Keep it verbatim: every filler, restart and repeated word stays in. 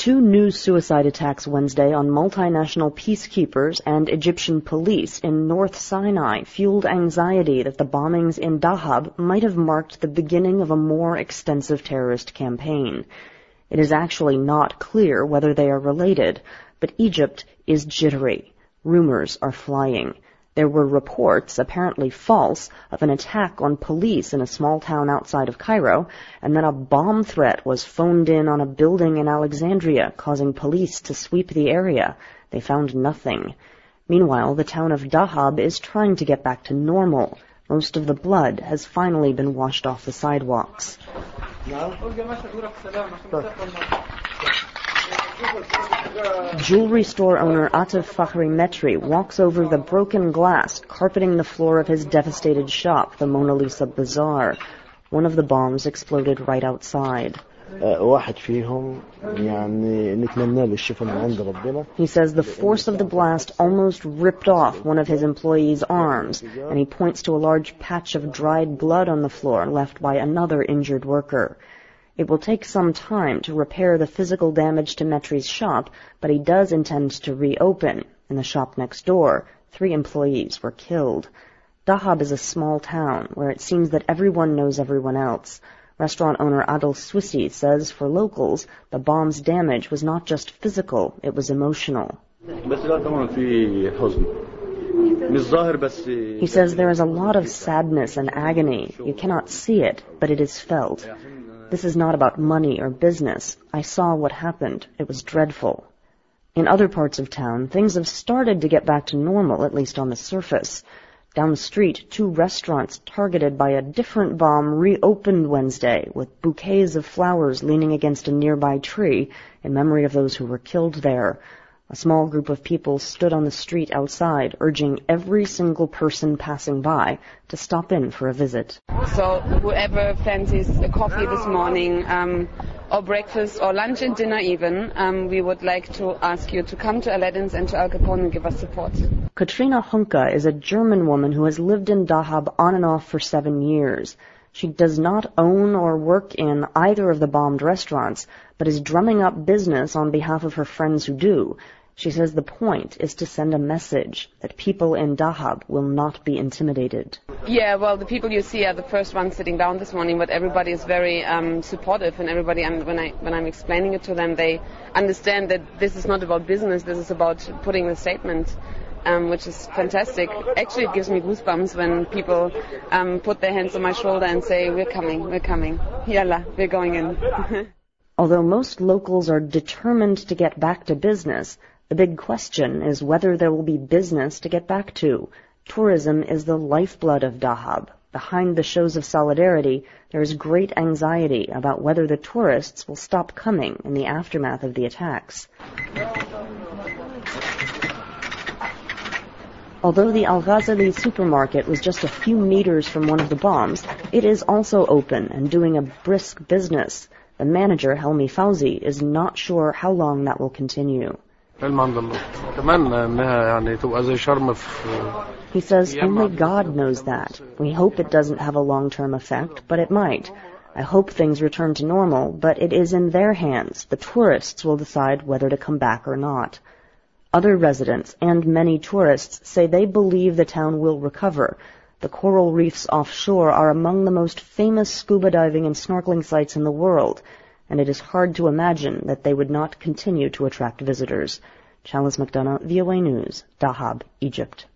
Two new suicide attacks Wednesday on multinational peacekeepers and Egyptian police in North Sinai fueled anxiety that the bombings in Dahab might have marked the beginning of a more extensive terrorist campaign. It is actually not clear whether they are related, but Egypt is jittery. Rumors are flying. There were reports, apparently false, of an attack on police in a small town outside of Cairo, and then a bomb threat was phoned in on a building in Alexandria, causing police to sweep the area. They found nothing. Meanwhile, the town of Dahab is trying to get back to normal. Most of the blood has finally been washed off the sidewalks. Jewelry store owner Atif Fakhri Metri walks over the broken glass carpeting the floor of his devastated shop, the Mona Lisa Bazaar. One of the bombs exploded right outside. He says the force of the blast almost ripped off one of his employees' arms, and he points to a large patch of dried blood on the floor left by another injured worker. It will take some time to repair the physical damage to Metri's shop, but he does intend to reopen. In the shop next door, three employees were killed. Dahab is a small town where it seems that everyone knows everyone else. Restaurant owner Adel Swissi says for locals, the bomb's damage was not just physical, it was emotional. He says there is a lot of sadness and agony. You cannot see it, but it is felt. This is not about money or business. I saw what happened. It was dreadful. In other parts of town, things have started to get back to normal, at least on the surface. Down the street, two restaurants targeted by a different bomb reopened Wednesday with bouquets of flowers leaning against a nearby tree in memory of those who were killed there. A small group of people stood on the street outside, urging every single person passing by to stop in for a visit. So whoever fancies a coffee this morning, um, or breakfast, or lunch and dinner even, um, we would like to ask you to come to Aladdin's and to Al Capone and give us support. Katrina Hunke is a German woman who has lived in Dahab on and off for seven years. She does not own or work in either of the bombed restaurants, but is drumming up business on behalf of her friends who do. She says the point is to send a message that people in Dahab will not be intimidated. Yeah, well, the people you see are the first ones sitting down this morning, but everybody is very um, supportive, and everybody, um, when, I, when I'm explaining it to them, they understand that this is not about business, this is about putting a statement, um, which is fantastic. Actually, it gives me goosebumps when people um, put their hands on my shoulder and say, we're coming, we're coming, yalla, we're going in. Although most locals are determined to get back to business, the big question is whether there will be business to get back to. Tourism is the lifeblood of Dahab. Behind the shows of solidarity, there is great anxiety about whether the tourists will stop coming in the aftermath of the attacks. Although the Al-Ghazali supermarket was just a few meters from one of the bombs, it is also open and doing a brisk business. The manager, Helmi Fauzi, is not sure how long that will continue. He says only God knows that. We hope it doesn't have a long-term effect, but it might. I hope things return to normal, but it is in their hands. The tourists will decide whether to come back or not. Other residents and many tourists say they believe the town will recover. The coral reefs offshore are among the most famous scuba diving and snorkeling sites in the world, and it is hard to imagine that they would not continue to attract visitors. Chalice McDonough, V O A News, Dahab, Egypt.